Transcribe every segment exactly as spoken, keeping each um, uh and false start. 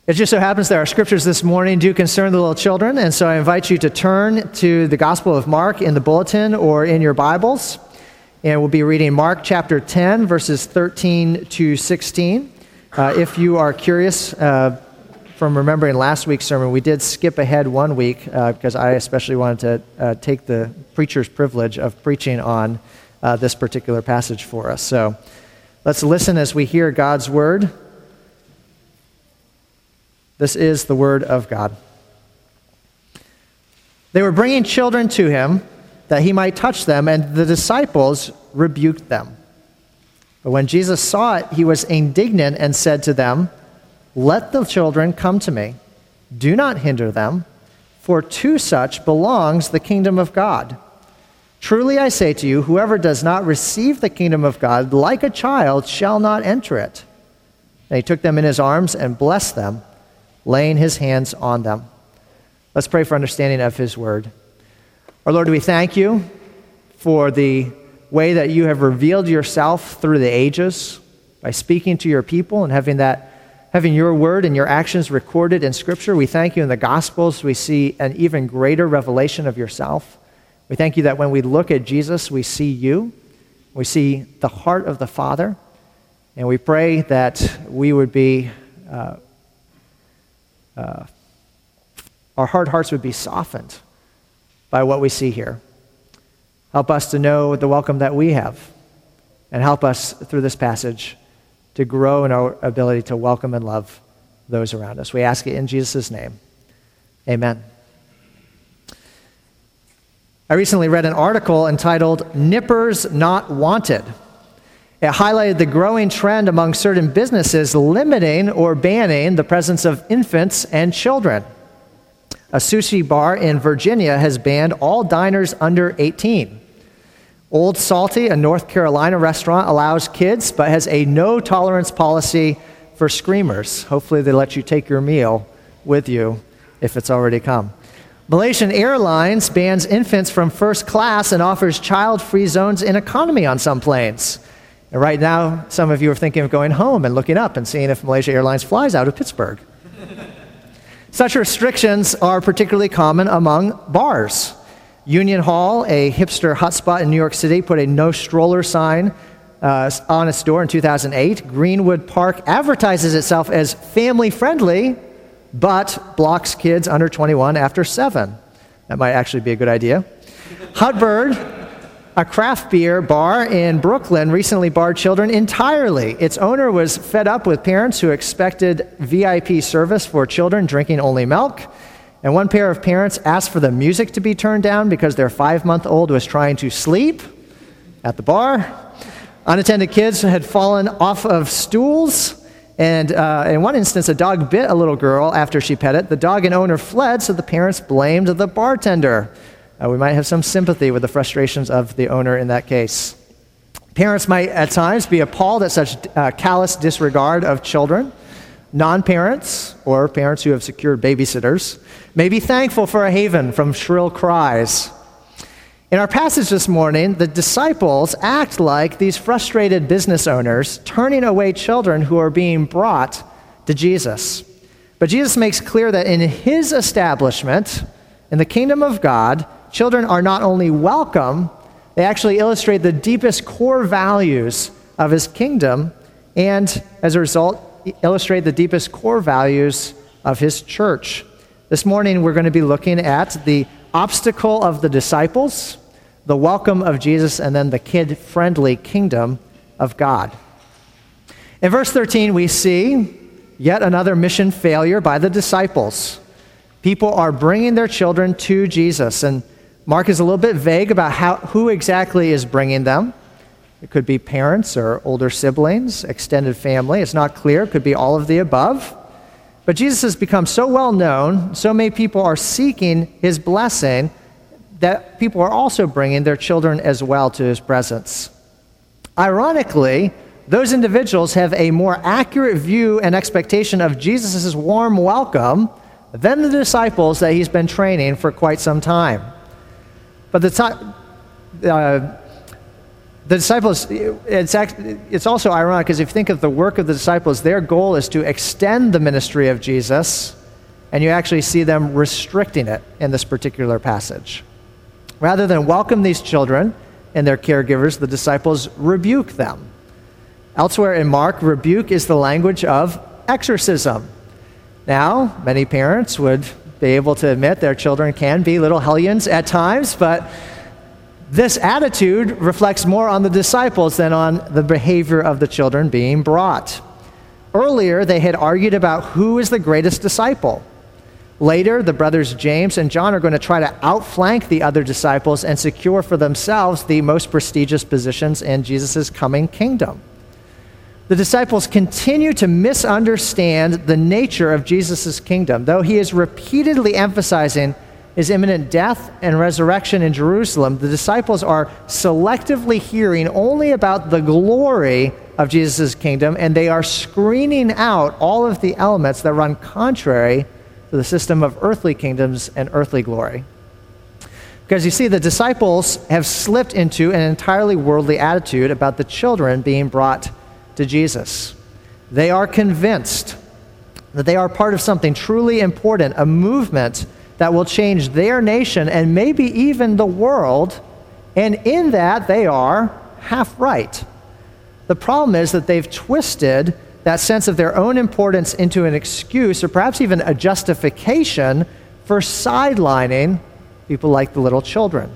It just so happens that our scriptures this morning do concern the little children, and so I invite you to turn to the Gospel of Mark in the bulletin or in your Bibles, and we'll be reading Mark chapter ten, verses thirteen to sixteen. Uh, if you are curious uh, from remembering last week's sermon, we did skip ahead one week uh, because I especially wanted to uh, take the preacher's privilege of preaching on uh, this particular passage for us. So let's listen as we hear God's word. This is the word of God. They were bringing children to him that he might touch them, and the disciples rebuked them. But when Jesus saw it, he was indignant and said to them, "Let the children come to me. Do not hinder them, for to such belongs the kingdom of God. Truly I say to you, whoever does not receive the kingdom of God like a child shall not enter it." And he took them in his arms and blessed them, laying his hands on them. Let's pray for understanding of his word. Our Lord, we thank you for the way that you have revealed yourself through the ages by speaking to your people and having that, having your word and your actions recorded in Scripture. We thank you in the Gospels. We see an even greater revelation of yourself. We thank you that when we look at Jesus, we see you. We see the heart of the Father. And we pray that we would be uh, Uh, our hard hearts would be softened by what we see here. Help us to know the welcome that we have, and help us through this passage to grow in our ability to welcome and love those around us. We ask it in Jesus' name. Amen. I recently read an article entitled "Nippers Not Wanted." It highlighted the growing trend among certain businesses limiting or banning the presence of infants and children. A sushi bar in Virginia has banned all diners under eighteen. Old Salty, a North Carolina restaurant, allows kids but has a no-tolerance policy for screamers. Hopefully they let you take your meal with you if it's already come. Malaysian Airlines bans infants from first class and offers child-free zones in economy on some planes. And right now, some of you are thinking of going home and looking up and seeing if Malaysia Airlines flies out of Pittsburgh. Such restrictions are particularly common among bars. Union Hall, a hipster hotspot in New York City, put a no stroller sign uh, on its door in two thousand eight. Greenwood Park advertises itself as family-friendly, but blocks kids under twenty-one after seven. That might actually be a good idea. Hutbird, a craft beer bar in Brooklyn, recently barred children entirely. Its owner was fed up with parents who expected V I P service for children drinking only milk. And one pair of parents asked for the music to be turned down because their five-month-old was trying to sleep at the bar. Unattended kids had fallen off of stools. And uh, in one instance, a dog bit a little girl after she pet it. The dog and owner fled, so the parents blamed the bartender. Uh, we might have some sympathy with the frustrations of the owner in that case. Parents might at times be appalled at such uh, callous disregard of children. Non-parents, or parents who have secured babysitters, may be thankful for a haven from shrill cries. In our passage this morning, the disciples act like these frustrated business owners, turning away children who are being brought to Jesus. But Jesus makes clear that in his establishment, in the kingdom of God, children are not only welcome, they actually illustrate the deepest core values of his kingdom, and as a result, illustrate the deepest core values of his church. This morning, we're going to be looking at the obstacle of the disciples, the welcome of Jesus, and then the kid-friendly kingdom of God. In verse thirteen, we see yet another mission failure by the disciples. People are bringing their children to Jesus, and Mark is a little bit vague about how, who exactly is bringing them. It could be parents or older siblings, extended family. It's not clear. It could be all of the above. But Jesus has become so well known, so many people are seeking his blessing, that people are also bringing their children as well to his presence. Ironically, those individuals have a more accurate view and expectation of Jesus' warm welcome than the disciples that he's been training for quite some time. But the, uh, The disciples, it's, act, it's also ironic because if you think of the work of the disciples, their goal is to extend the ministry of Jesus, and you actually see them restricting it in this particular passage. Rather than welcome these children and their caregivers, the disciples rebuke them. Elsewhere in Mark, rebuke is the language of exorcism. Now, many parents would be able to admit their children can be little hellions at times, but this attitude reflects more on the disciples than on the behavior of the children being brought. Earlier, they had argued about who is the greatest disciple. Later, the brothers James and John are going to try to outflank the other disciples and secure for themselves the most prestigious positions in Jesus' coming kingdom. The disciples continue to misunderstand the nature of Jesus' kingdom, though he is repeatedly emphasizing his imminent death and resurrection in Jerusalem. The disciples are selectively hearing only about the glory of Jesus' kingdom, and they are screening out all of the elements that run contrary to the system of earthly kingdoms and earthly glory. Because you see, the disciples have slipped into an entirely worldly attitude about the children being brought to Jesus. They are convinced that they are part of something truly important, a movement that will change their nation and maybe even the world, and in that they are half right. The problem is that they've twisted that sense of their own importance into an excuse or perhaps even a justification for sidelining people like the little children.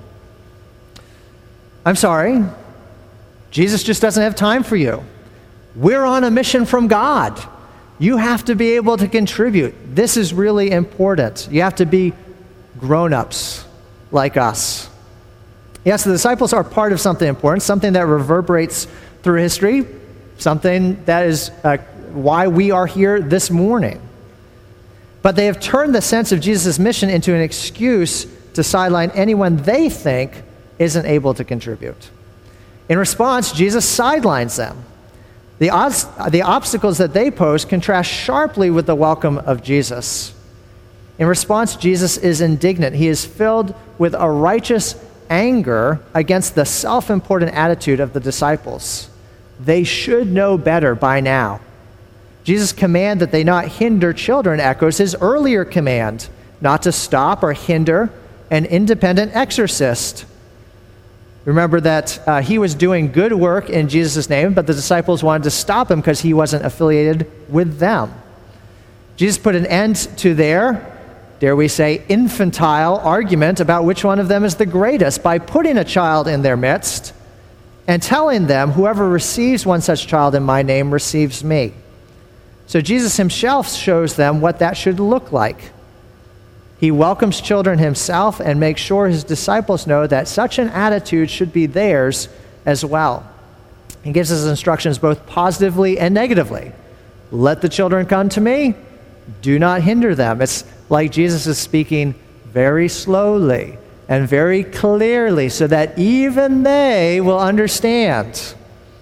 I'm sorry, Jesus just doesn't have time for you. We're on a mission from God. You have to be able to contribute. This is really important. You have to be grown-ups like us. Yes, the disciples are part of something important, something that reverberates through history, something that is uh, why we are here this morning. But they have turned the sense of Jesus' mission into an excuse to sideline anyone they think isn't able to contribute. In response, Jesus sidelines them. The, odds, the obstacles that they pose contrast sharply with the welcome of Jesus. In response, Jesus is indignant. He is filled with a righteous anger against the self-important attitude of the disciples. They should know better by now. Jesus' command that they not hinder children echoes his earlier command not to stop or hinder an independent exorcist. Remember that uh, he was doing good work in Jesus' name, but the disciples wanted to stop him because he wasn't affiliated with them. Jesus put an end to their, dare we say, infantile argument about which one of them is the greatest by putting a child in their midst and telling them, whoever receives one such child in my name receives me. So Jesus himself shows them what that should look like. He welcomes children himself and makes sure his disciples know that such an attitude should be theirs as well. He gives us instructions both positively and negatively. Let the children come to me. Do not hinder them. It's like Jesus is speaking very slowly and very clearly so that even they will understand.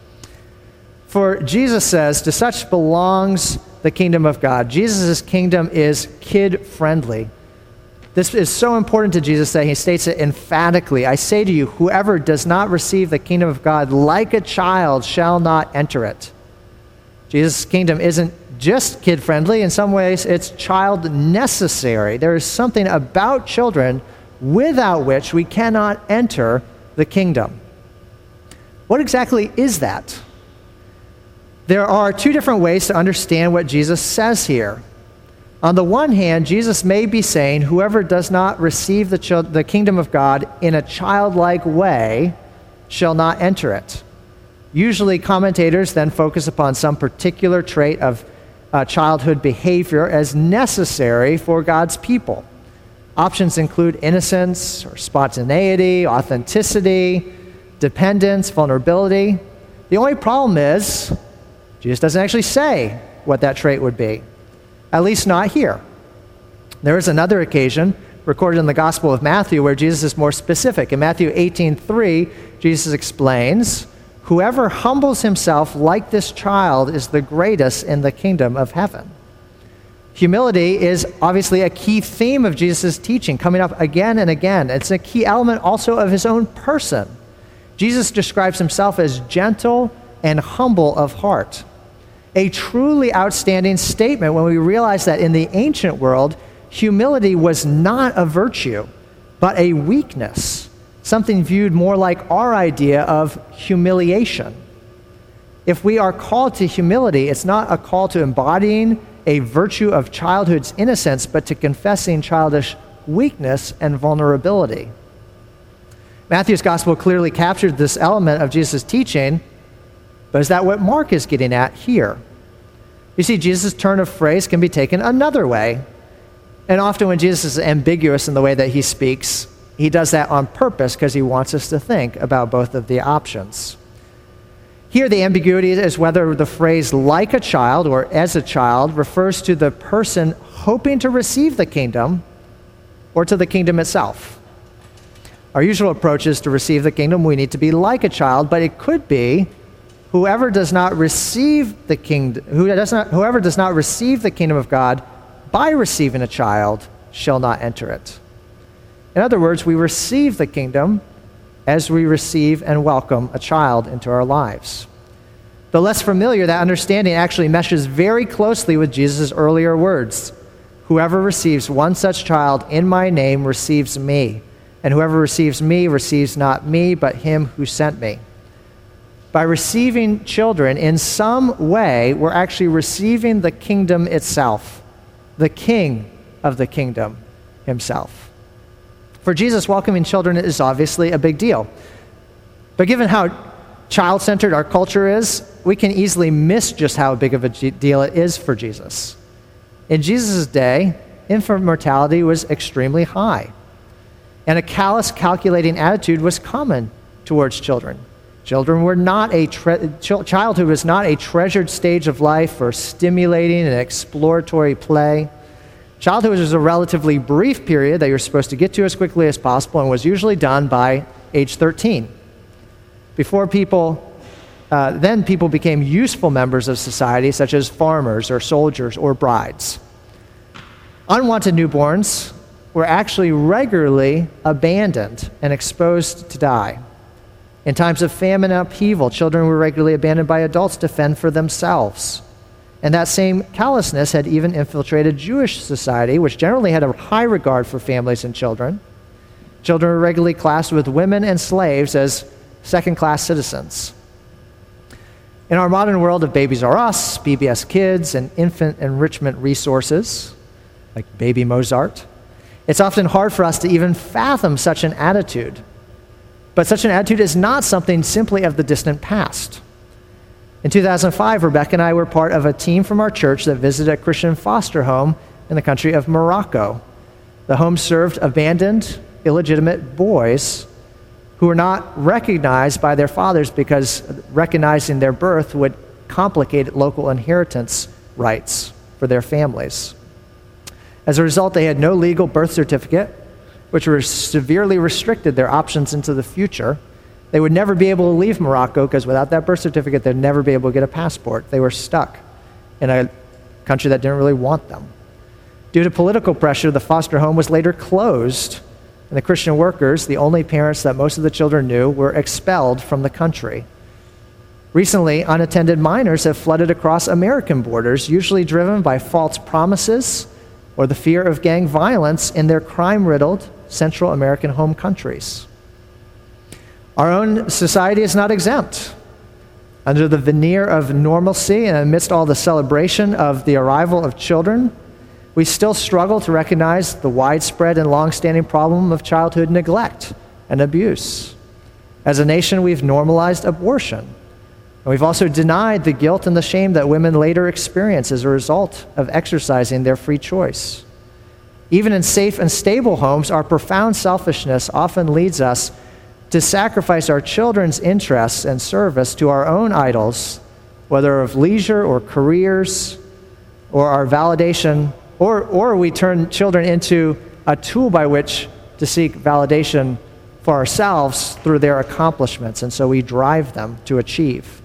For Jesus says, to such belongs the kingdom of God. Jesus' kingdom is kid-friendly. This is so important to Jesus that he states it emphatically. I say to you, whoever does not receive the kingdom of God like a child shall not enter it. Jesus' kingdom isn't just kid-friendly. In some ways, it's child-necessary. There is something about children without which we cannot enter the kingdom. What exactly is that? There are two different ways to understand what Jesus says here. On the one hand, Jesus may be saying, whoever does not receive the, ch- the kingdom of God in a childlike way shall not enter it. Usually, commentators then focus upon some particular trait of uh, childhood behavior as necessary for God's people. Options include innocence or spontaneity, authenticity, dependence, vulnerability. The only problem is, Jesus doesn't actually say what that trait would be. At least not here. There is another occasion recorded in the Gospel of Matthew where Jesus is more specific. In Matthew eighteen three, Jesus explains, whoever humbles himself like this child is the greatest in the kingdom of heaven. Humility is obviously a key theme of Jesus' teaching, coming up again and again. It's a key element also of his own person. Jesus describes himself as gentle and humble of heart. A truly outstanding statement when we realize that in the ancient world, humility was not a virtue, but a weakness, something viewed more like our idea of humiliation. If we are called to humility, it's not a call to embodying a virtue of childhood's innocence, but to confessing childish weakness and vulnerability. Matthew's gospel clearly captured this element of Jesus' teaching, but is that what Mark is getting at here? You see, Jesus' turn of phrase can be taken another way. And often when Jesus is ambiguous in the way that he speaks, he does that on purpose because he wants us to think about both of the options. Here, the ambiguity is whether the phrase like a child or as a child refers to the person hoping to receive the kingdom or to the kingdom itself. Our usual approach is to receive the kingdom, we need to be like a child, but it could be whoever does not receive the kingdom, who does not, whoever does not receive the kingdom of God by receiving a child shall not enter it. In other words, we receive the kingdom as we receive and welcome a child into our lives. Though less familiar, that understanding actually meshes very closely with Jesus' earlier words. Whoever receives one such child in my name receives me, and whoever receives me receives not me, but him who sent me. By receiving children, in some way, we're actually receiving the kingdom itself, the king of the kingdom himself. For Jesus, welcoming children is obviously a big deal. But given how child-centered our culture is, we can easily miss just how big of a deal it is for Jesus. In Jesus' day, infant mortality was extremely high, and a callous, calculating attitude was common towards children. Children were not a tre- ch- childhood was not a treasured stage of life for stimulating and exploratory play. Childhood was a relatively brief period that you're supposed to get to as quickly as possible and was usually done by age thirteen. Before people, uh, then people became useful members of society, such as farmers or soldiers or brides. Unwanted newborns were actually regularly abandoned and exposed to die. In times of famine and upheaval, children were regularly abandoned by adults to fend for themselves. And that same callousness had even infiltrated Jewish society, which generally had a high regard for families and children. Children were regularly classed with women and slaves as second-class citizens. In our modern world of Babies R Us, B B S Kids, and infant enrichment resources, like Baby Mozart, it's often hard for us to even fathom such an attitude. But such an attitude is not something simply of the distant past. In two thousand five, Rebecca and I were part of a team from our church that visited a Christian foster home in the country of Morocco. The home served abandoned, illegitimate boys who were not recognized by their fathers because recognizing their birth would complicate local inheritance rights for their families. As a result, they had no legal birth certificate, which were severely restricted their options into the future. They would never be able to leave Morocco because without that birth certificate, they'd never be able to get a passport. They were stuck in a country that didn't really want them. Due to political pressure, the foster home was later closed, and the Christian workers, the only parents that most of the children knew, were expelled from the country. Recently, unattended minors have flooded across American borders, usually driven by false promises or the fear of gang violence in their crime-riddled Central American home countries. Our own society is not exempt. Under the veneer of normalcy and amidst all the celebration of the arrival of children, we still struggle to recognize the widespread and long-standing problem of childhood neglect and abuse. As a nation, we've normalized abortion. And we've also denied the guilt and the shame that women later experience as a result of exercising their free choice. Even in safe and stable homes, our profound selfishness often leads us to sacrifice our children's interests and service to our own idols, whether of leisure or careers, or our validation, or, or we turn children into a tool by which to seek validation for ourselves through their accomplishments, and so we drive them to achieve.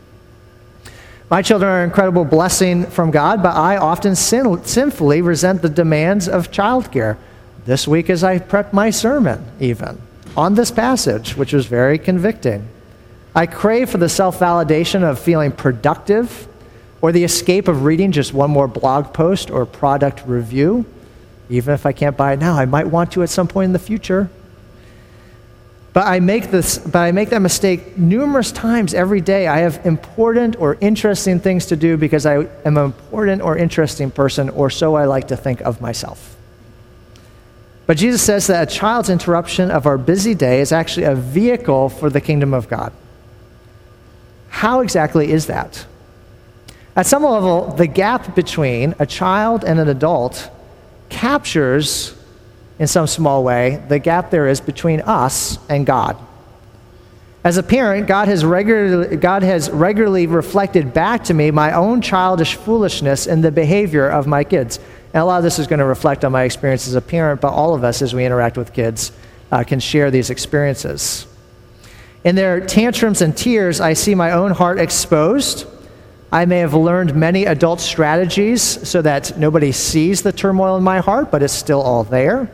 My children are an incredible blessing from God, but I often sin, sinfully resent the demands of childcare. This week as I prepped my sermon, even, on this passage, which was very convicting. I crave for the self-validation of feeling productive, or the escape of reading just one more blog post or product review. Even if I can't buy it now, I might want to at some point in the future. But I make this, but I make that mistake numerous times every day. I have important or interesting things to do because I am an important or interesting person, or so I like to think of myself. But Jesus says that a child's interruption of our busy day is actually a vehicle for the kingdom of God. How exactly is that? At some level, the gap between a child and an adult captures, in some small way, the gap there is between us and God. As a parent, God has regularly, God has regularly reflected back to me my own childish foolishness in the behavior of my kids. And a lot of this is going to reflect on my experience as a parent, but all of us, as we interact with kids, uh, can share these experiences. In their tantrums and tears, I see my own heart exposed. I may have learned many adult strategies so that nobody sees the turmoil in my heart, but it's still all there.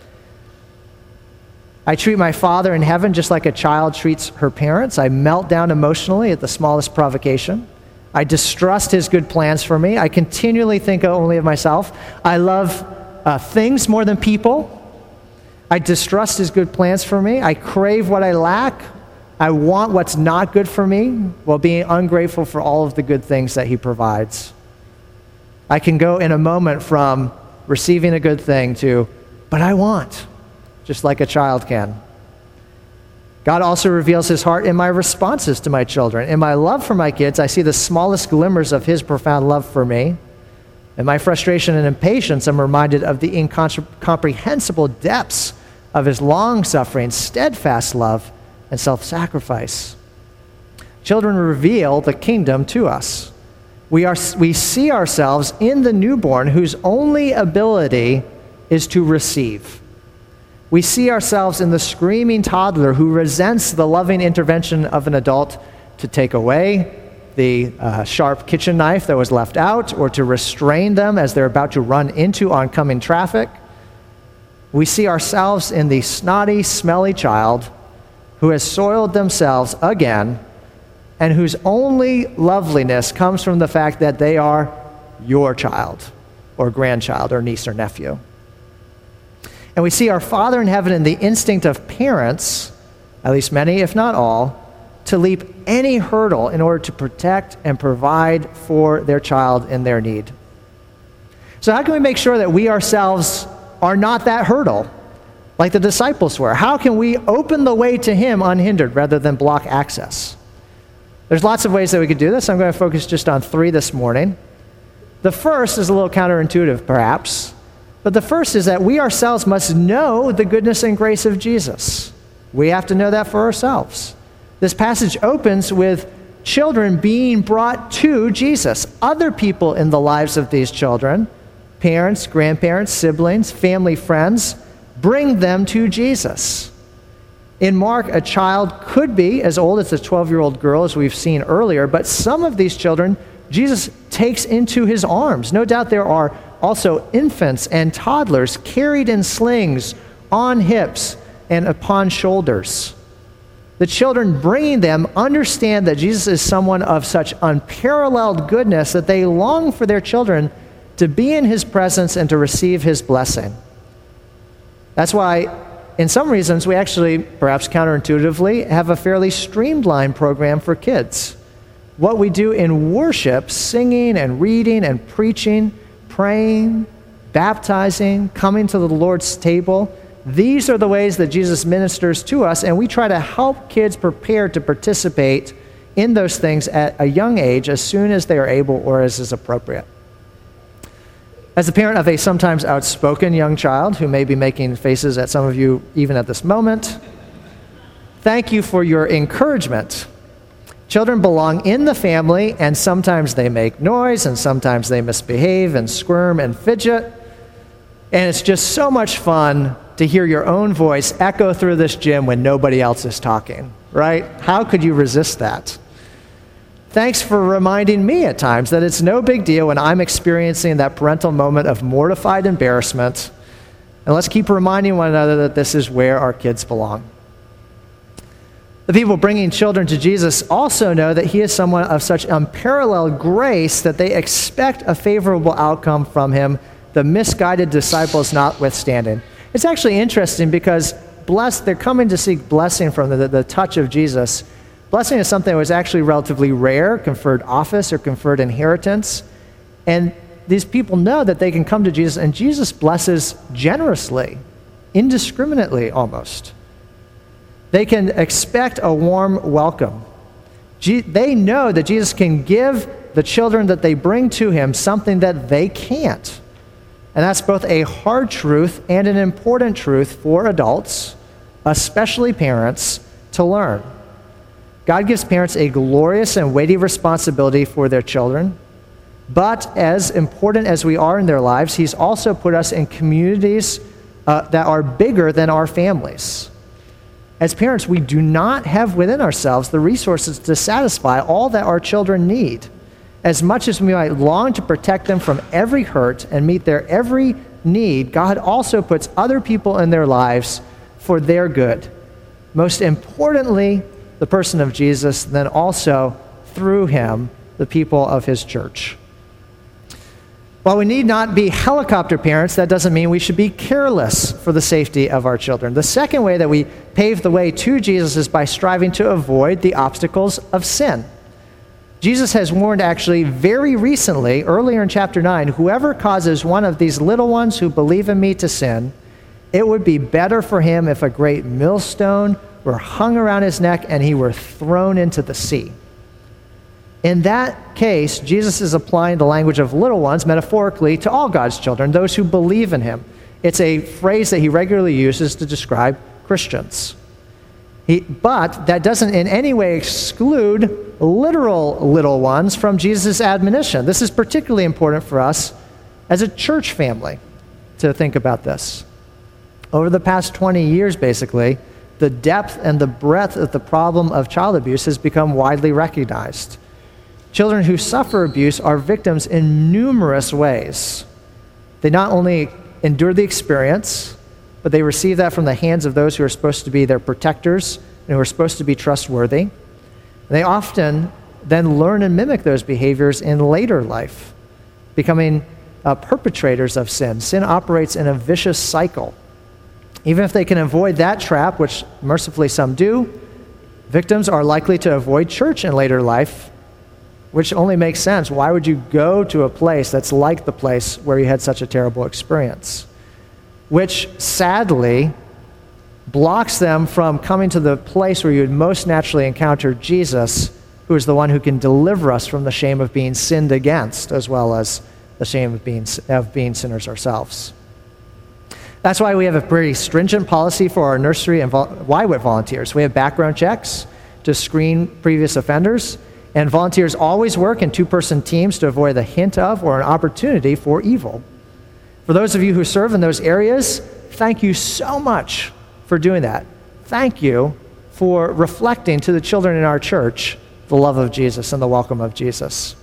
I treat my Father in heaven just like a child treats her parents. I melt down emotionally at the smallest provocation. I distrust his good plans for me. I continually think only of myself. I love uh, things more than people. I distrust his good plans for me. I crave what I lack. I want what's not good for me while being ungrateful for all of the good things that he provides. I can go in a moment from receiving a good thing to, but I want, just like a child can. God also reveals his heart in my responses to my children. In my love for my kids, I see the smallest glimmers of his profound love for me. In my frustration and impatience, I'm reminded of the incomprehensible depths of his long-suffering, steadfast love and self-sacrifice. Children reveal the kingdom to us. We are, we see ourselves in the newborn whose only ability is to receive. We see ourselves in the screaming toddler who resents the loving intervention of an adult to take away the uh, sharp kitchen knife that was left out, or to restrain them as they're about to run into oncoming traffic. We see ourselves in the snotty, smelly child who has soiled themselves again, and whose only loveliness comes from the fact that they are your child, or grandchild, or niece or nephew. And we see our Father in heaven in the instinct of parents, at least many, if not all, to leap any hurdle in order to protect and provide for their child in their need. So how can we make sure that we ourselves are not that hurdle, like the disciples were? How can we open the way to him unhindered rather than block access? There's lots of ways that we could do this. I'm going to focus just on three this morning. The first is a little counterintuitive, perhaps, but the first is that we ourselves must know the goodness and grace of Jesus. We have to know that for ourselves. This passage opens with children being brought to Jesus. Other people in the lives of these children, parents, grandparents, siblings, family, friends, bring them to Jesus. In Mark, a child could be as old as a twelve-year-old girl, as we've seen earlier, but some of these children, Jesus takes into his arms. No doubt there are also infants and toddlers carried in slings, on hips, and upon shoulders. The children bringing them understand that Jesus is someone of such unparalleled goodness that they long for their children to be in his presence and to receive his blessing. That's why, in some reasons, we actually, perhaps counterintuitively, have a fairly streamlined program for kids. What we do in worship, singing and reading and preaching, praying, baptizing, coming to the Lord's table, these are the ways that Jesus ministers to us, and we try to help kids prepare to participate in those things at a young age as soon as they are able or as is appropriate. As the parent of a sometimes outspoken young child who may be making faces at some of you even at this moment, thank you for your encouragement. Children belong in the family, and sometimes they make noise, and sometimes they misbehave and squirm and fidget, and it's just so much fun to hear your own voice echo through this gym when nobody else is talking, right? How could you resist that? Thanks for reminding me at times that it's no big deal when I'm experiencing that parental moment of mortified embarrassment. And let's keep reminding one another that this is where our kids belong. The people bringing children to Jesus also know that he is someone of such unparalleled grace that they expect a favorable outcome from him, the misguided disciples notwithstanding. It's actually interesting because blessed, they're coming to seek blessing from the, the touch of Jesus. Blessing is something that was actually relatively rare, conferred office or conferred inheritance. And these people know that they can come to Jesus, and Jesus blesses generously, indiscriminately almost. They can expect a warm welcome. Je- they know that Jesus can give the children that they bring to him something that they can't. And that's both a hard truth and an important truth for adults, especially parents, to learn. God gives parents a glorious and weighty responsibility for their children. But as important as we are in their lives, he's also put us in communities uh, that are bigger than our families. As parents, we do not have within ourselves the resources to satisfy all that our children need. As much as we might long to protect them from every hurt and meet their every need, God also puts other people in their lives for their good. Most importantly, the person of Jesus, then also through him, the people of his church. While we need not be helicopter parents, that doesn't mean we should be careless for the safety of our children. The second way that we pave the way to Jesus is by striving to avoid the obstacles of sin. Jesus has warned actually very recently, earlier in chapter nine, whoever causes one of these little ones who believe in me to sin, it would be better for him if a great millstone were hung around his neck and he were thrown into the sea. In that case, Jesus is applying the language of little ones metaphorically to all God's children, those who believe in him. It's a phrase that he regularly uses to describe Christians. He, but that doesn't in any way exclude literal little ones from Jesus' admonition. This is particularly important for us as a church family to think about this. Over the past twenty years, basically, the depth and the breadth of the problem of child abuse has become widely recognized. Children who suffer abuse are victims in numerous ways. They not only endure the experience, but they receive that from the hands of those who are supposed to be their protectors and who are supposed to be trustworthy. They often then learn and mimic those behaviors in later life, becoming uh, perpetrators of sin. Sin operates in a vicious cycle. Even if they can avoid that trap, which mercifully some do, victims are likely to avoid church in later life, which only makes sense. Why would you go to a place that's like the place where you had such a terrible experience? Which sadly blocks them from coming to the place where you would most naturally encounter Jesus, who is the one who can deliver us from the shame of being sinned against, as well as the shame of being, of being sinners ourselves. That's why we have a pretty stringent policy for our nursery and Y WIT volunteers. We have background checks to screen previous offenders, and volunteers always work in two-person teams to avoid the hint of or an opportunity for evil. For those of you who serve in those areas, thank you so much for doing that. Thank you for reflecting to the children in our church the love of Jesus and the welcome of Jesus.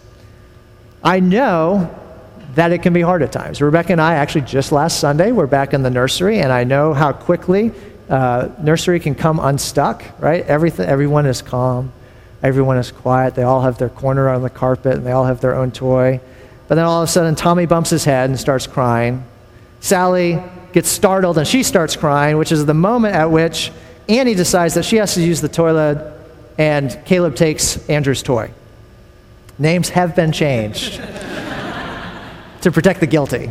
I know that it can be hard at times. Rebecca and I actually just last Sunday were back in the nursery, and I know how quickly uh, nursery can come unstuck, right? Everything, everyone is calm. Everyone is quiet. They all have their corner on the carpet, and they all have their own toy. But then all of a sudden, Tommy bumps his head and starts crying. Sally gets startled, and she starts crying, which is the moment at which Annie decides that she has to use the toilet, and Caleb takes Andrew's toy. Names have been changed to protect the guilty.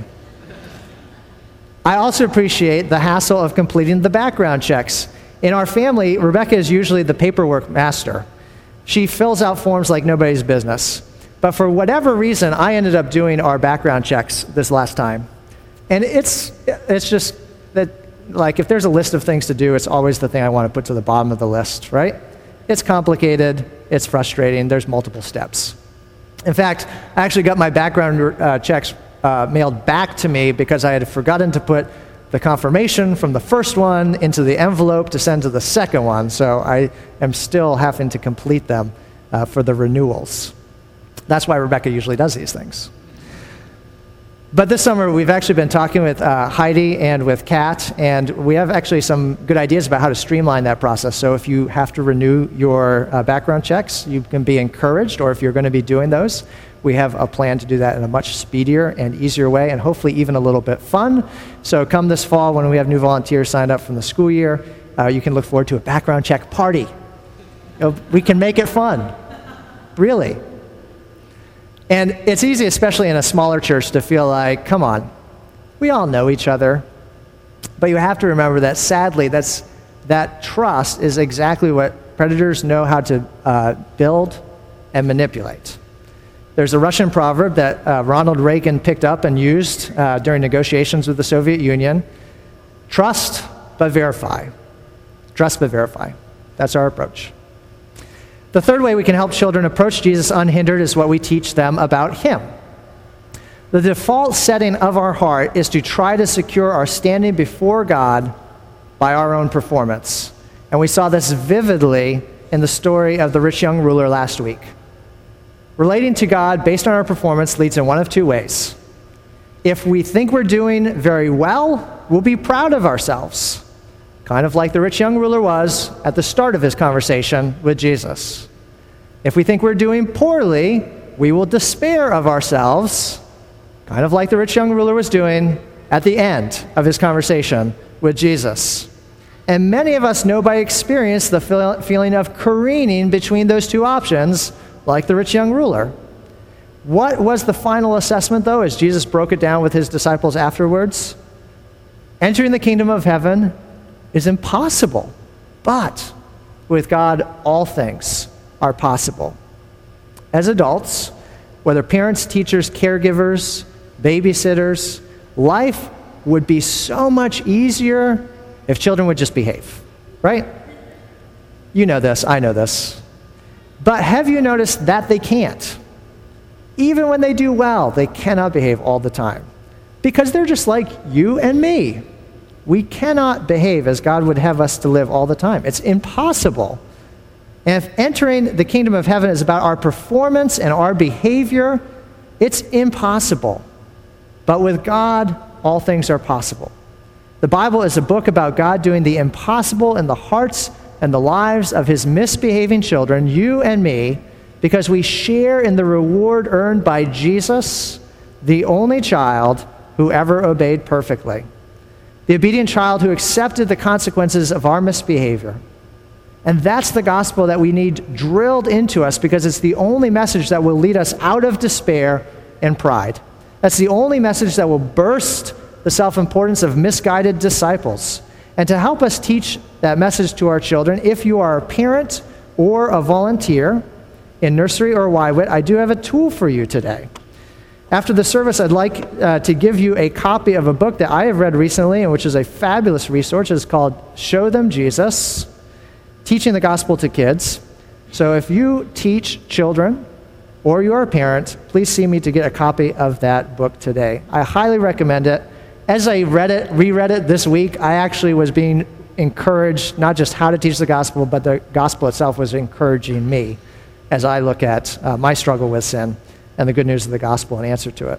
I also appreciate the hassle of completing the background checks. In our family, Rebecca is usually the paperwork master. She fills out forms like nobody's business. But for whatever reason, I ended up doing our background checks this last time. And it's it's just that, like, if there's a list of things to do, it's always the thing I want to put to the bottom of the list, right? It's complicated, it's frustrating, there's multiple steps. In fact, I actually got my background uh, checks uh, mailed back to me because I had forgotten to put the confirmation from the first one into the envelope to send to the second one, so I am still having to complete them uh, for the renewals. That's why Rebecca usually does these things. But this summer, we've actually been talking with uh, Heidi and with Kat, and we have actually some good ideas about how to streamline that process. So if you have to renew your uh, background checks, you can be encouraged, or if you're going to be doing those, we have a plan to do that in a much speedier and easier way, and hopefully even a little bit fun. So come this fall, when we have new volunteers signed up from the school year, uh, you can look forward to a background check party. You know, we can make it fun, really. And it's easy, especially in a smaller church, to feel like, come on, we all know each other. But you have to remember that, sadly, that's, that trust is exactly what predators know how to uh, build and manipulate. There's a Russian proverb that uh, Ronald Reagan picked up and used uh, during negotiations with the Soviet Union. Trust, but verify. Trust, but verify. That's our approach. The third way we can help children approach Jesus unhindered is what we teach them about him. The default setting of our heart is to try to secure our standing before God by our own performance. And we saw this vividly in the story of the rich young ruler last week. Relating to God based on our performance leads in one of two ways. If we think we're doing very well, we'll be proud of ourselves, kind of like the rich young ruler was at the start of his conversation with Jesus. If we think we're doing poorly, we will despair of ourselves, kind of like the rich young ruler was doing at the end of his conversation with Jesus. And many of us know by experience the feel- feeling of careening between those two options, like the rich young ruler. What was the final assessment, though, as Jesus broke it down with his disciples afterwards? Entering the kingdom of heaven is impossible, but with God, all things are possible. As adults, whether parents, teachers, caregivers, babysitters, life would be so much easier if children would just behave, right? You know this, I know this. But have you noticed that they can't? Even when they do well, they cannot behave all the time, because they're just like you and me. We cannot behave as God would have us to live all the time. It's impossible. And if entering the kingdom of heaven is about our performance and our behavior, it's impossible. But with God, all things are possible. The Bible is a book about God doing the impossible in the hearts and the lives of his misbehaving children, you and me, because we share in the reward earned by Jesus, the only child who ever obeyed perfectly. The obedient child who accepted the consequences of our misbehavior. And that's the gospel that we need drilled into us, because it's the only message that will lead us out of despair and pride. That's the only message that will burst the self-importance of misguided disciples. And to help us teach that message to our children, if you are a parent or a volunteer in nursery or Y WIT, I do have a tool for you today. After the service, I'd like uh, to give you a copy of a book that I have read recently, and which is a fabulous resource. It's called Show Them Jesus, Teaching the Gospel to Kids. So if you teach children or you're a parent, please see me to get a copy of that book today. I highly recommend it. As I read it, reread it this week, I actually was being encouraged, not just how to teach the gospel, but the gospel itself was encouraging me as I look at uh, my struggle with sin and the good news of the gospel and answer to it.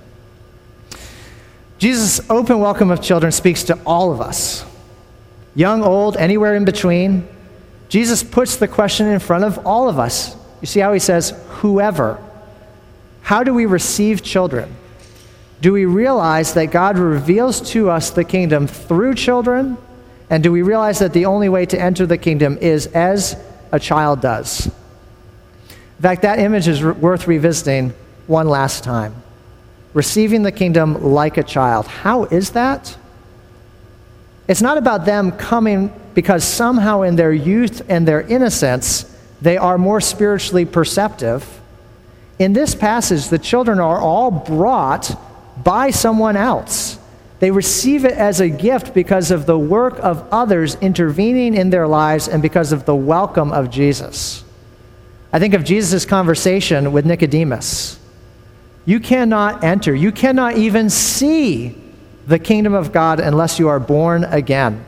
Jesus' open welcome of children speaks to all of us, young, old, anywhere in between. Jesus puts the question in front of all of us. You see how he says, whoever. How do we receive children? Do we realize that God reveals to us the kingdom through children? And do we realize that the only way to enter the kingdom is as a child does? In fact, that image is worth revisiting one last time. Receiving the kingdom like a child. How is that? It's not about them coming because somehow in their youth and their innocence, they are more spiritually perceptive. In this passage, the children are all brought by someone else. They receive it as a gift because of the work of others intervening in their lives and because of the welcome of Jesus. I think of Jesus' conversation with Nicodemus. You cannot enter, you cannot even see the kingdom of God unless you are born again,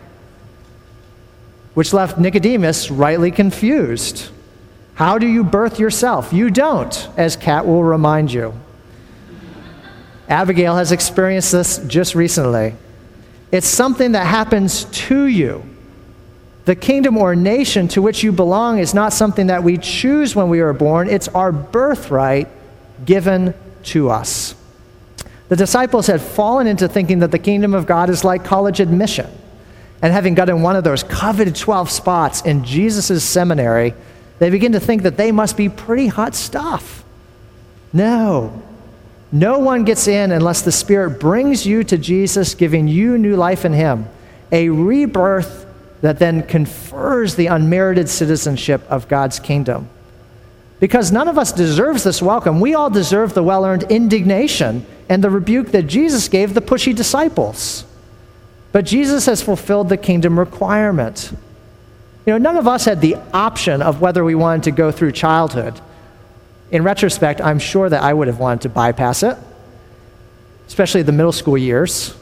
which left Nicodemus rightly confused. How do you birth yourself? You don't, as Kat will remind you. Abigail has experienced this just recently. It's something that happens to you. The kingdom or nation to which you belong is not something that we choose when we are born. It's our birthright given to us. The disciples had fallen into thinking that the kingdom of God is like college admission. And having gotten one of those coveted twelve spots in Jesus' seminary, they begin to think that they must be pretty hot stuff. No. No one gets in unless the Spirit brings you to Jesus, giving you new life in Him, a rebirth that then confers the unmerited citizenship of God's kingdom. Because none of us deserves this welcome. We all deserve the well-earned indignation and the rebuke that Jesus gave the pushy disciples. But Jesus has fulfilled the kingdom requirement. You know, none of us had the option of whether we wanted to go through childhood. In retrospect, I'm sure that I would have wanted to bypass it, especially the middle school years.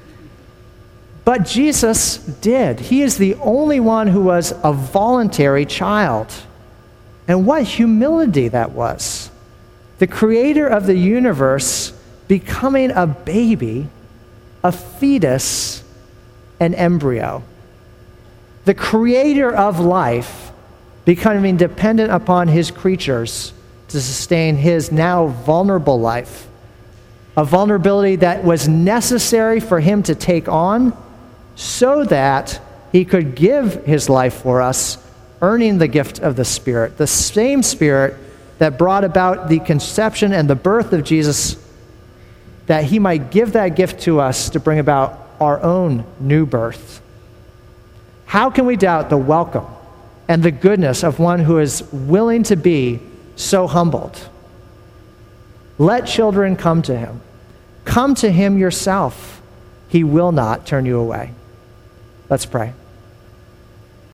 But Jesus did. He is the only one who was a voluntary child. And what humility that was. The creator of the universe becoming a baby, a fetus, an embryo. The creator of life becoming dependent upon his creatures to sustain his now vulnerable life, a vulnerability that was necessary for him to take on so that he could give his life for us, earning the gift of the Spirit, the same Spirit that brought about the conception and the birth of Jesus, that he might give that gift to us to bring about our own new birth. How can we doubt the welcome and the goodness of one who is willing to be so humbled? Let children come to him. Come to him yourself. He will not turn you away. Let's pray.